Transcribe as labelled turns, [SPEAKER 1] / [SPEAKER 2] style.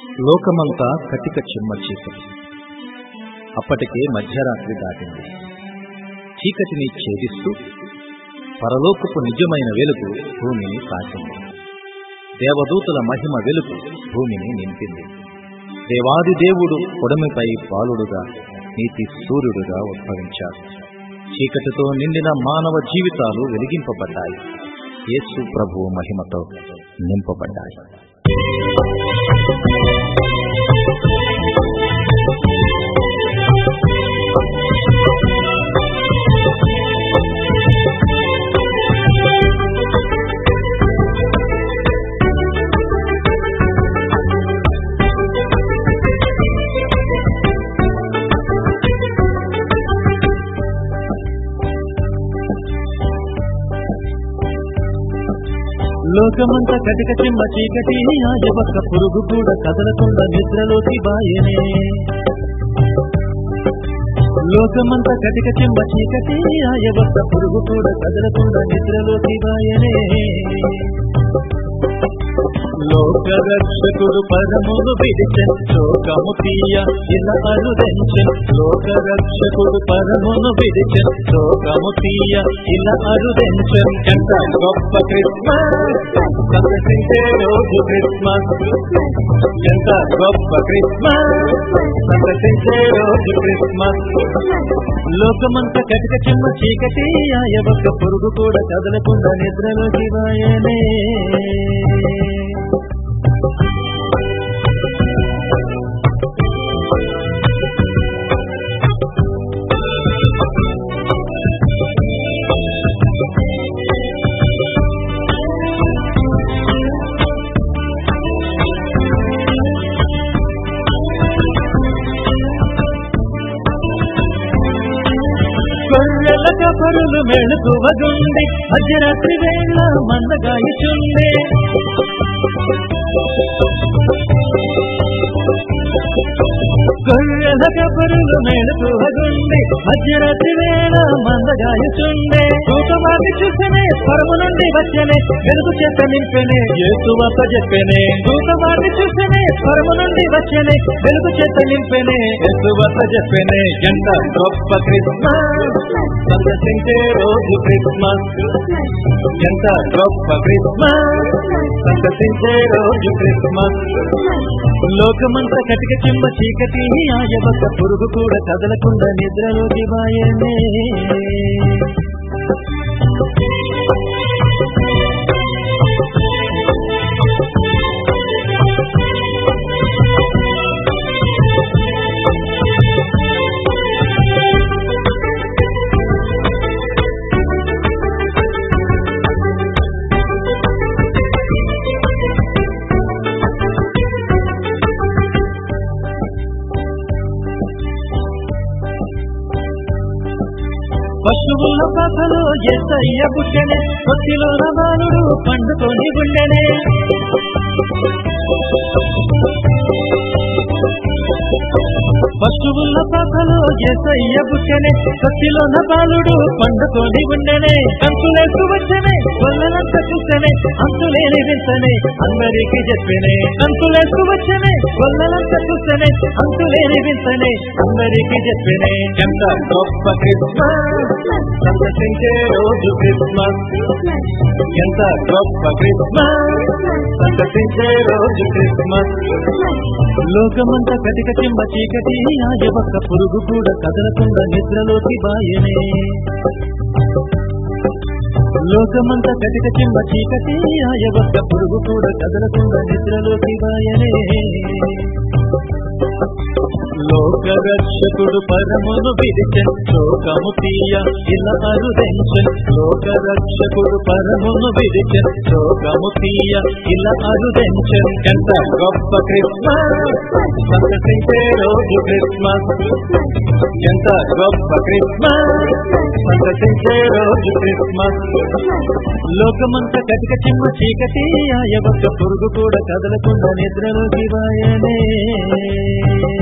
[SPEAKER 1] లోకమంతా కటిక చిమ్మ చీకటి. అప్పటికే మధ్యరాత్రి దాటింది. చీకటిని ఛేదిస్తూ పరలోకపు నిజమైన వెలుగు భూమిని తాకింది. దేవదూతల మహిమ వెలుగు భూమిని నింపింది. దేవాది దేవుడు పొడమిపై బాలుడుగా, నీతి సూర్యుడుగా ఉద్భవించాడు. చీకటితో నిండిన మానవ జీవితాలు వెలిగింపబడ్డాయి. యేసు ప్రభువు మహిమతో నింపబడ్డాయి.
[SPEAKER 2] లోకమంతా కటిక చిమ్మ చీకటి, ఆజపక్క పురుగు కూడా కదలకుండా నిద్రలోకి బాయనే. లోకమంతా కటిక చిమ్మ చీకటి, ఆజపక్క పురుగు కూడా కదలకుండా నిద్రలోకి బాయనే. లోక రక్షకుడు పరమును విడిచెన్, లోకము తీయ ఇలా అరుదెంచెన్. లోక రక్షకుడు పరమును విడిచెన్, లోకము తీయ ఇలా అరుదెంచెన్. ఎంత గొప్ప క్రిస్మస్, సంతసించే రోజు క్రిస్మస్. ఎంత గొప్ప క్రిస్మస్, సంతసించే రోజు క్రిస్మస్. లోకమంతా కటిక చిమ్మ చీకటి, ఆయొక్క పురుగు కూడా కదలకుండా నిద్రలోకి వాయనే. గొర్రెల కబరులు మెళుకువగుండి, మధ్యరాత్రి వేళ మందగాయిచుండే. గొర్రెల కబరులు మెళుకువగుండి, మధ్యరాత్రి వేళ మందగాయిచుండే. తూకమాటి చూసనే పరము నుండి వచ్చనే, వెలుగు చేత నింపెనే యేసు అప్పజెప్పెనే. తూకమాటి చూసనే పరము నుండి వచ్చనే, వెలుగు చేత నింపెనే యేసు అప్పజెప్పెనే. ఎంత గొప్ప క్రిస్మస్, సంతసించే రోజు క్రిస్మస్. ఎంత గొప్ప క్రిస్మస్, సంతసించే రోజు క్రిస్మస్. లోకమంతా కటిక చిమ్మ చీకటి, ఆయొక్క పురుగు కూడా కదలకుండా నిద్రలోకి వాయనే. పశువుల పాకలో యేసయ్య పుట్టెనే, కొద్దిలో బాలుడు పండుకొని గుండెనే. పశువుల పాకలో యేసయ్య పుట్టెనే, కొద్దిలో బాలుడు పండుకొని గుండెనే. కంతులేసు వచ్చనే, కొల్లలంతా చూసనే, అంతులేని వింతనే అందరికీ చెప్పెనే. కంతులేసు వచ్చనే, కొల్లలంతా చూసనే, అంతులేని వింతనే అందరికీ చెప్పెనే. ఎంత గొప్ప క్రిస్మస్, సంతసించే రోజు క్రిస్మస్. ఎంత గొప్ప క్రిస్మస్, సంతసించే రోజు క్రిస్మస్. లోకమంతా కటిక చిమ్మ చీకటి, ఆయొక్క పురుగు కూడా కదలకుండా నిద్రలోకి బాయనే. లోకమంతా కటిక చిమ్మ చీకటి, ఆయొక్క పురుగు కూడా కదలకుండా నిద్రలోకి బాయనే. లోక రక్షకుడు పరమును విడిచెన్, లోకము తీయ ఇలా అరుదెంచెన్. లోక రక్షకుడు పరమును విడిచెన్, లోకము తీయ ఇలా అరుదెంచెన్. ఎంత గొప్ప క్రిస్మస్, సంతసించే రోజు క్రిస్మస్. ఎంత గొప్ప క్రిస్మస్, సంతసించే రోజు క్రిస్మస్. లోకమంతా కటిక చిమ్మ చీకటి, ఆయొక్క పురుగు కూడా కదలకుండా నిద్రలోకి వాయనే.